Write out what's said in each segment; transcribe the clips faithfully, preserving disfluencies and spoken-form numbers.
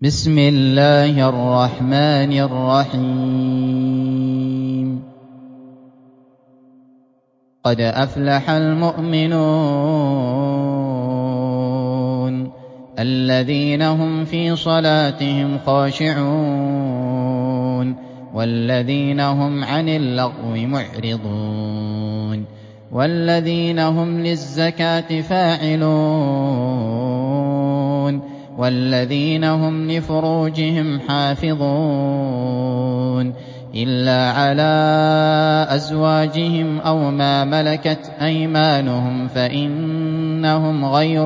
بسم الله الرحمن الرحيم قد أفلح المؤمنون الذين هم في صلاتهم خاشعون والذين هم عن اللغو معرضون والذين هم للزكاة فاعلون والذين هم لفروجهم حافظون إلا على أزواجهم أو ما ملكت أيمانهم فإنهم غير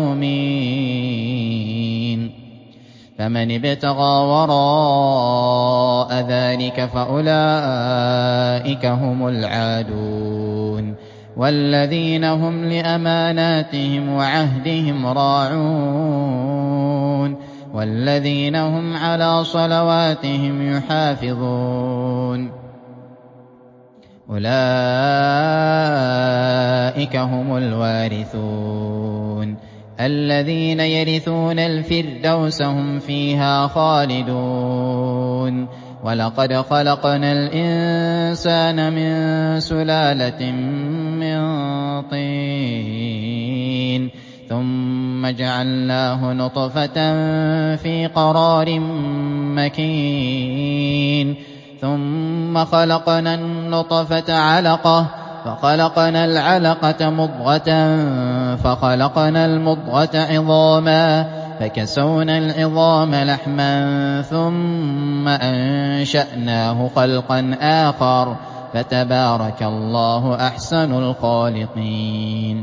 ملومين فمن ابتغى وراء ذلك فأولئك هم العادون والذين هم لأماناتهم وعهدهم راعون والذين هم على صلواتهم يحافظون أولئك هم الوارثون الذين يرثون الفردوس هم فيها خالدون ولقد خلقنا الإنسان من سلالة من طين ثم جعلناه نطفة في قرار مكين ثم خلقنا النطفة علقة فخلقنا العلقة مضغة فخلقنا المضغة عظاما فكسونا العظام لحما ثم أنشأناه خلقا آخر فتبارك الله أحسن الخالقين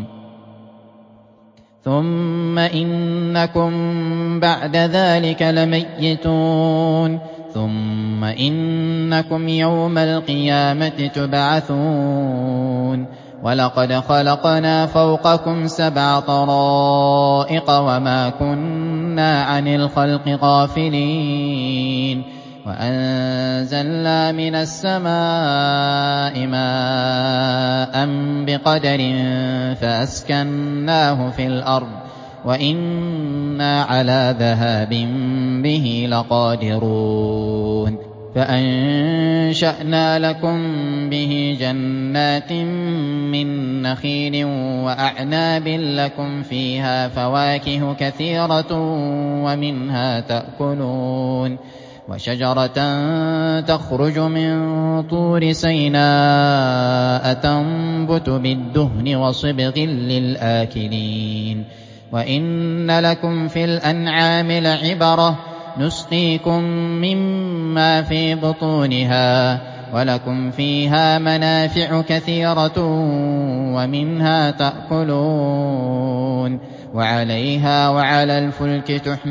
ثم إنكم بعد ذلك لميتون ثم إنكم يوم القيامة تبعثون ولقد خلقنا فوقكم سبع طرائق وما كنا عن الخلق غافلين وأنزلنا من السماء ماء بقدر فأسكناه في الأرض وإنا على ذهاب به لقادرون فأنشأنا لكم به جنات من نخيل وأعناب لكم فيها فواكه كثيرة ومنها تأكلون وشجرة تخرج من طور سيناء تنبت بالدهن وصبغ للآكلين وإن لكم في الأنعام لعبرة نسقيكم مما في بطونها ولكم فيها منافع كثيرة ومنها تأكلون وعليها وعلى الفلك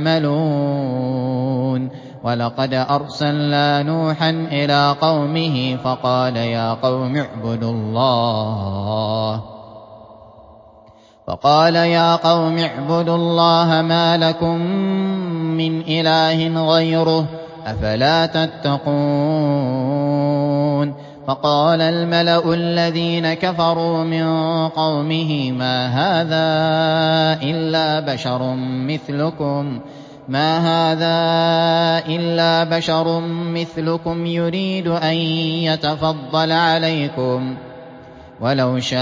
تحملون ولقد أرسلنا نوحا إلى قومه فقال يا قوم اعبدوا الله فقال يا قوم اعبدوا الله ما لكم من إله غيره أفلا تتقون فقال الملأ الذين كفروا من قومه ما هذا إلا بشر مثلكم ما هذا إلا بشر مثلكم يريد أن يتفضل عليكم ولو شاء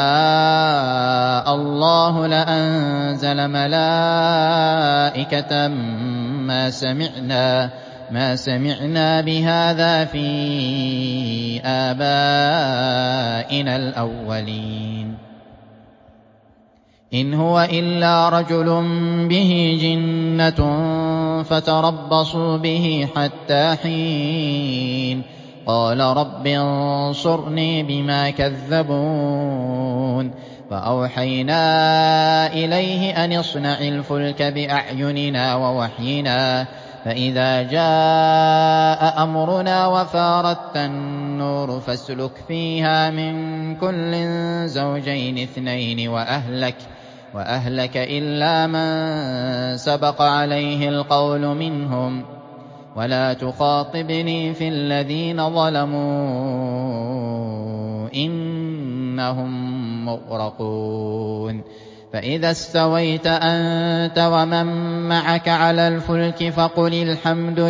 الله لأنزل ملائكة ما سمعنا ما سمعنا بهذا في آبائنا الأولين إن هو إلا رجل به جنة فتربصوا به حتى حين قال رب انصرني بما كذبون فأوحينا إليه أن اصنع الفلك بأعيننا ووحينا فإذا جاء أمرنا وفارت النور فاسلك فيها من كل زوجين اثنين وأهلك وأهلك إلا من سبق عليه القول منهم ولا تخاطبني في الذين ظلموا إنهم مغرقون فإذا استويت أنت ومن معك على الفلك فقل الحمد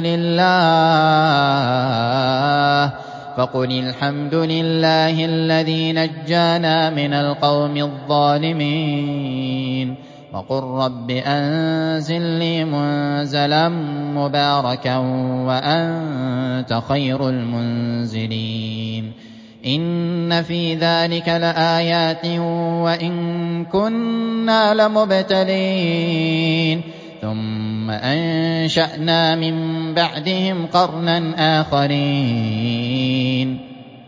لله فقل الحمد لله الذي نجانا من القوم الظالمين وقل رب أنزلني منزلا مباركا وأنت خير المنزلين إن في ذلك لآيات وإن كنا لمبتلين ثم أنشأنا من بعدهم قرنا آخرين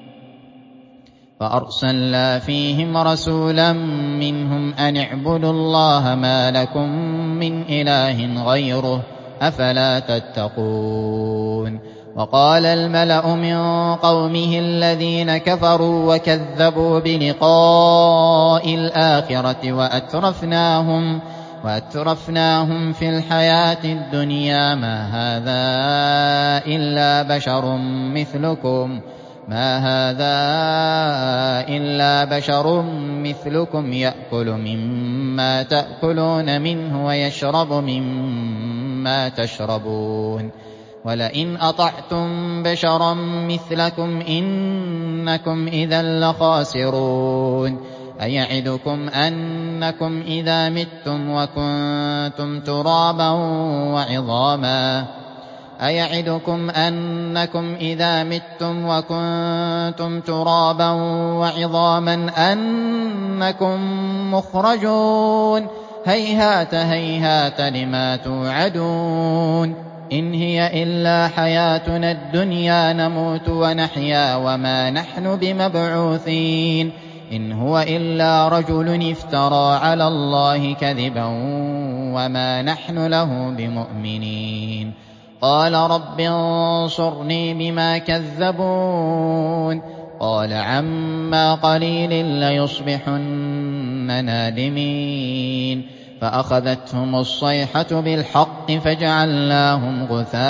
فأرسلنا فيهم رسولا منهم أن اعبدوا الله ما لكم من إله غيره أفلا تتقون وقال الملأ من قومه الذين كفروا وكذبوا بلقاء الآخرة وأترفناهم وأترفناهم في الحياة الدنيا ما هذا إلا بشر مثلكم ما هذا إلا بشر مثلكم يأكل مما تأكلون منه ويشرب مما تشربون ولئن أطعتم بشرا مثلكم إنكم إذا لخاسرون أيعدكم أنكم إذا متم وكنتم ترابا وعظاما أيعدكم أنكم إذا متم وكنتم ترابا وعظاما أنكم مخرجون هيهات هيهات لما توعدون إن هي إلا حياتنا الدنيا نموت ونحيا وما نحن بمبعوثين إن هو إلا رجل افترى على الله كذبا وما نحن له بمؤمنين قال رب انصرني بما كذبون قال عما قليل ليصبحن نادمين فأخذتهم الصيحة بالحق فجعلناهم غثاء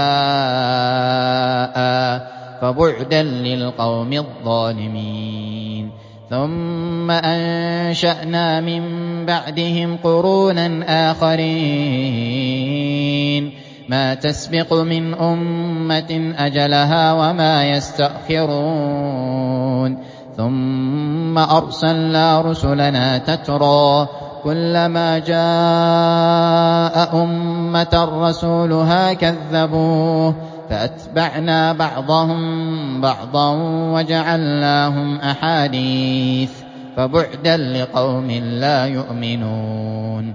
فبعدا للقوم الظالمين ثم أنشأنا من بعدهم قرونا آخرين ما تسبق من أمة أجلها وما يستأخرون ثم أرسلنا رسلنا تترى كلما جاء أمة رسولها كذبوه فأتبعنا بعضهم بعضا وجعلناهم أحاديث فبعدا لقوم لا يؤمنون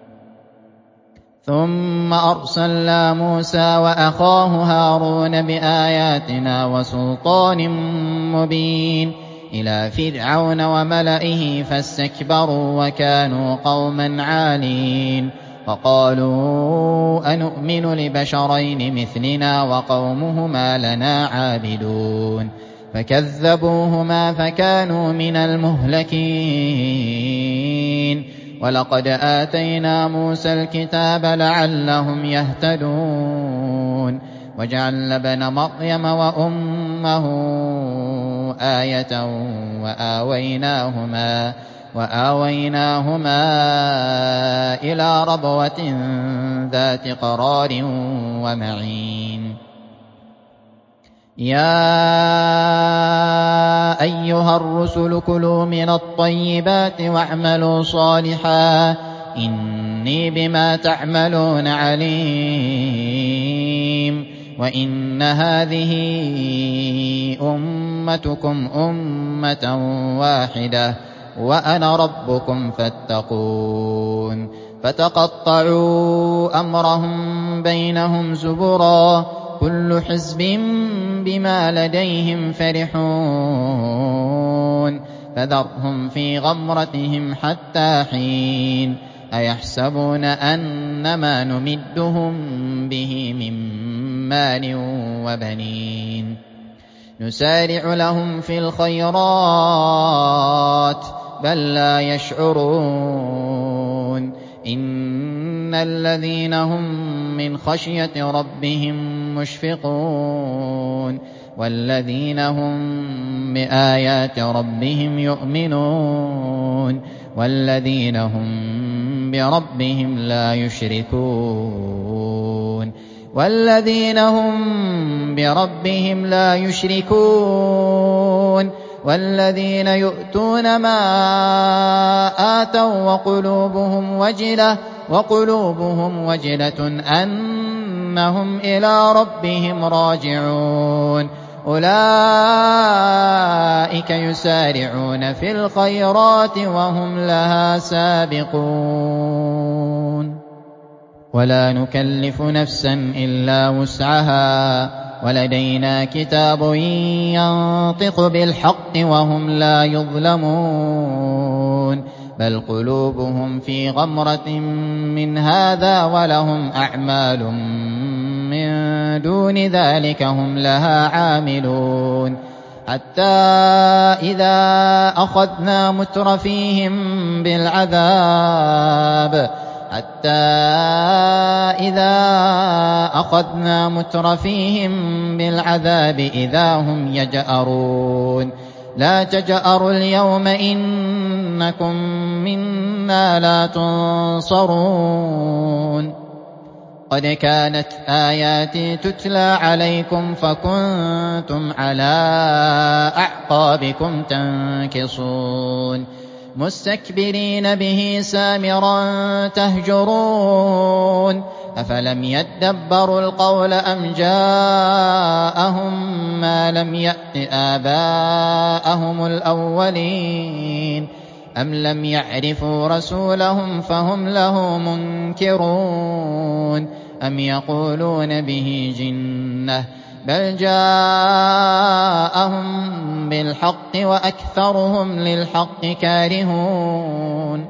ثم أرسلنا موسى وأخاه هارون بآياتنا وسلطان مبين إلى فرعون وملئه فاستكبروا وكانوا قوما عالين فقالوا أنؤمن لبشرين مثلنا وقومهما لنا عابدون فكذبوهما فكانوا من المهلكين ولقد آتينا موسى الكتاب لعلهم يهتدون وجعلنا ابن مريم وأمه آية وآويناهما وآويناهما إلى ربوة ذات قرار ومعين يا أيها الرسل كلوا من الطيبات واعملوا صالحا إني بما تعملون عليم وإن هذه أمتكم أمة واحدة وأنا ربكم فاتقون فتقطعوا أمرهم بينهم زبرا كل حزب بما لديهم فرحون فذرهم في غمرتهم حتى حين أيحسبون أنما نمدهم به من مال وبنين نسارع لهم في الخيرات بل لا يشعرون إن الذين هم من خشية ربهم مشفقون والذين هم بآيات ربهم يؤمنون والذين هم بربهم لا يشركون والذين هم بربهم لا يشركون والذين يؤتون ما آتوا وقلوبهم وجلة وقلوبهم وجلة أنهم إلى ربهم راجعون أولئك يسارعون في الخيرات وهم لها سابقون ولا نكلف نفسا إلا وسعها ولدينا كتاب ينطق بالحق وهم لا يظلمون بل قلوبهم في غمرة من هذا ولهم أعمال من دون ذلك هم لها عاملون حتى إذا أخذنا مترفيهم بالعذاب حتى إذا أخذنا مترفيهم بالعذاب إذا هم يجأرون لا تجأروا اليوم إنكم منا لا تنصرون قد كانت آياتي تتلى عليكم فكنتم على أعقابكم تنكصون مستكبرين به سامرا تهجرون أفلم يدبروا القول أم جاءهم ما لم يأت آباءهم الأولين أم لم يعرفوا رسولهم فهم له منكرون أم يقولون به جنة بل جاءهم بالحق وأكثرهم للحق كارهون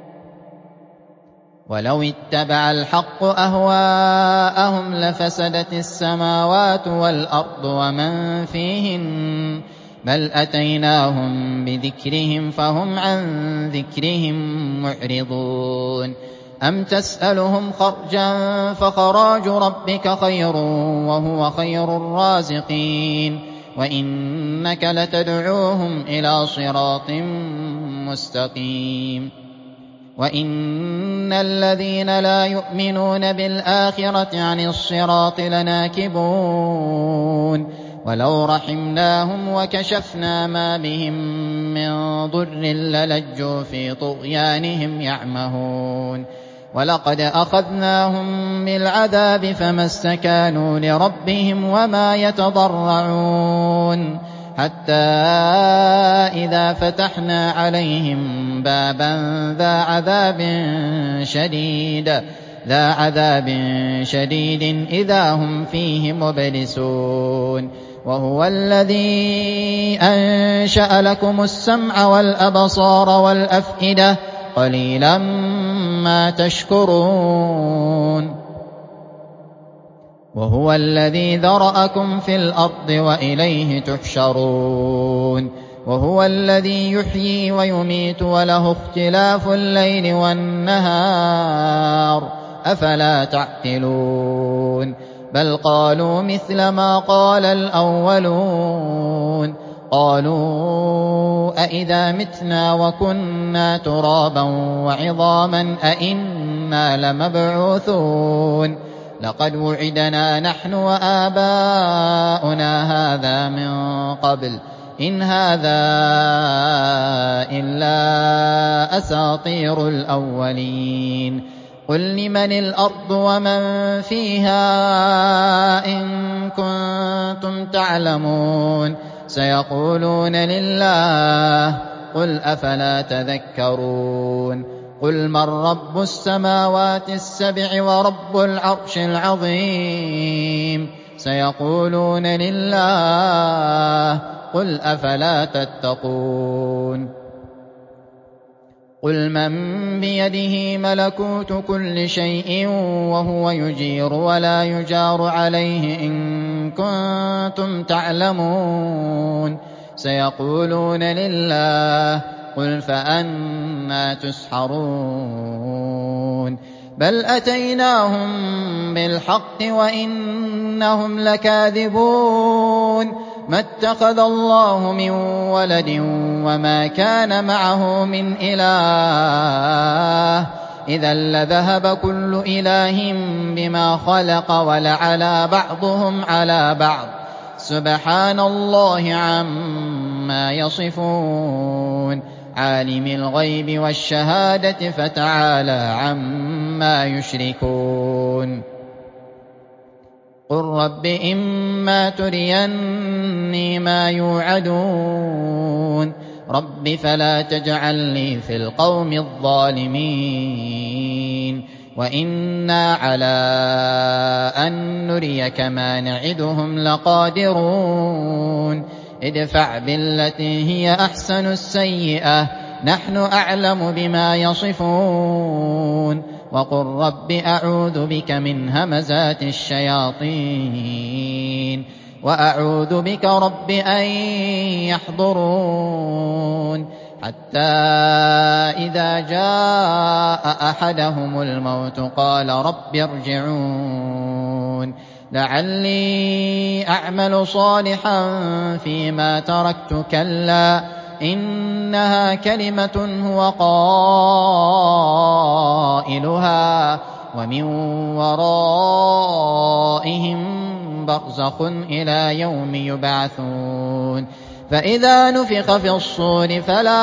ولو اتبع الحق أهواءهم لفسدت السماوات والأرض ومن فيهن بل أتيناهم بذكرهم فهم عن ذكرهم معرضون أم تسألهم خرجا فخراج ربك خير وهو خير الرازقين وإنك لتدعوهم إلى صراط مستقيم وإن الذين لا يؤمنون بالآخرة عن الصراط لناكبون ولو رحمناهم وكشفنا ما بهم من ضر للجوا في طغيانهم يعمهون ولقد أخذناهم بالعذاب فما استكانوا لربهم وما يتضرعون حتى إذا فتحنا عليهم بابا ذا عذاب شديد ذا عذاب شديد إذا هم فيه مبلسون وهو الذي أنشأ لكم السمع والأبصار والأفئدة قليلا ما تشكرون وهو الذي ذرأكم في الأرض وإليه تحشرون وهو الذي يحيي ويميت وله اختلاف الليل والنهار أفلا تعقلون بل قالوا مثل ما قال الأولون قالوا أئذا متنا وكنا ترابا وعظاما أئنا لمبعوثون لقد وعدنا نحن وآباؤنا هذا من قبل إن هذا إلا أساطير الأولين قل لمن الأرض ومن فيها إن كنتم تعلمون سيقولون لله قل أفلا تذكرون قل من رب السماوات السبع ورب العرش العظيم سيقولون لله قل أفلا تتقون قل من بيده ملكوت كل شيء وهو يجير ولا يجار عليه إن كنتم تعلمون سيقولون لله قل فأنى تسحرون بل أتيناهم بالحق وإنهم لكاذبون ما اتخذ الله من ولد وما كان معه من إله إذا لذهب كل إله بما خلق ولعلى بعضهم على بعض سبحان الله عما يصفون عالم الغيب والشهادة فتعالى عما يشركون قل رب إما تريني ما يوعدون رب فلا تجعلني في القوم الظالمين وإنا على أن نريك ما نعدهم لقادرون ادفع بالتي هي أحسن السيئة نحن أعلم بما يصفون وقل رب أعوذ بك من همزات الشياطين وأعوذ بك رب أن يحضرون حتى إذا جاء أحدهم الموت قال رب ارجعون لعلي أعمل صالحا فيما تركت كلا إنها كلمة هو قائلها ومن ورائهم برزخ إلى يوم يبعثون فإذا نفخ في الصور فلا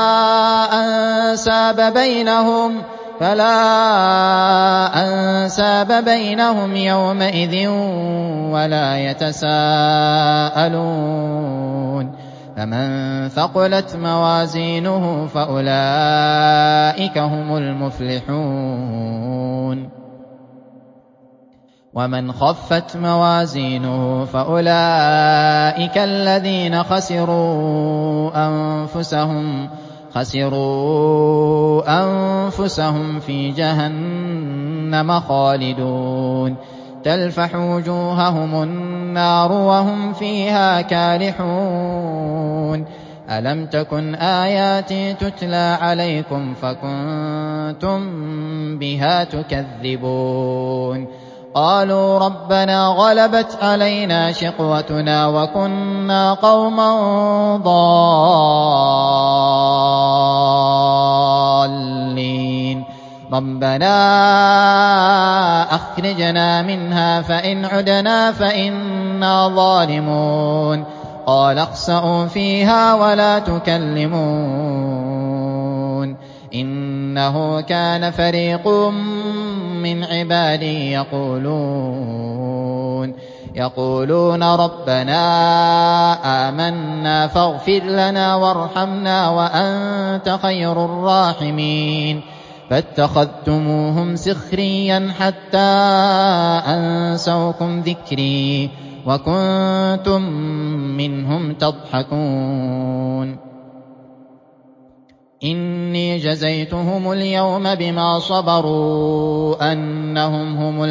أنساب بينهم فلا أنساب بينهم يومئذ ولا يتساءلون فمن ثقلت موازينه فأولئك هم المفلحون ومن خفت موازينه فأولئك الذين خسروا أنفسهم خسروا أنفسهم في جهنم خالدون تلفح وجوههم النار وهم فيها كالحون ألم تكن آياتي تتلى عليكم فكنتم بها تكذبون قالوا ربنا غلبت علينا شقوتنا وكنا قوما ضالين ربنا أخرجنا منها فإن عدنا فإنا ظالمون قال اخسئوا فيها ولا تكلمون إنه كان فريق من عبادي يقولون يقولون ربنا آمنا فاغفر لنا وارحمنا وأنت خير الراحمين فاتخذتموهم سخريا حتى أنسوكم ذكري وكنتم منهم تضحكون إني جزيتهم اليوم بما صبروا أنهم هم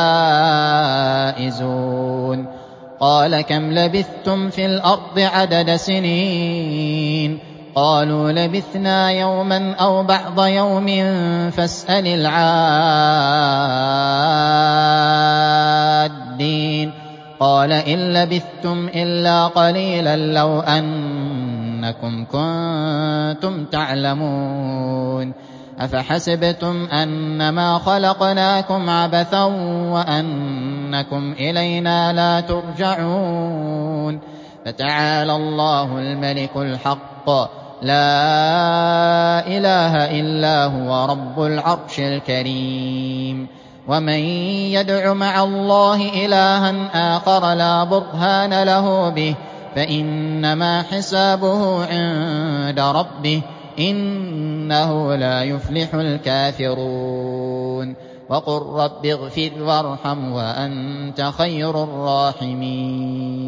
الفائزون قال كم لبثتم في الأرض عدد سنين قالوا لبثنا يوما أو بعض يوم فاسأل العادين قال إن لبثتم إلا قليلا لو أنكم كنتم تعلمون أفحسبتم أنما خلقناكم عبثا وأنكم إلينا لا ترجعون فتعالى الله الملك الحق لا إله إلا هو رب العرش الكريم ومن يدع مع الله إلها آخر لا برهان له به فإنما حسابه عند ربه إنه لا يفلح الكافرون وقل رب اغفر وارحم وأنت خير الراحمين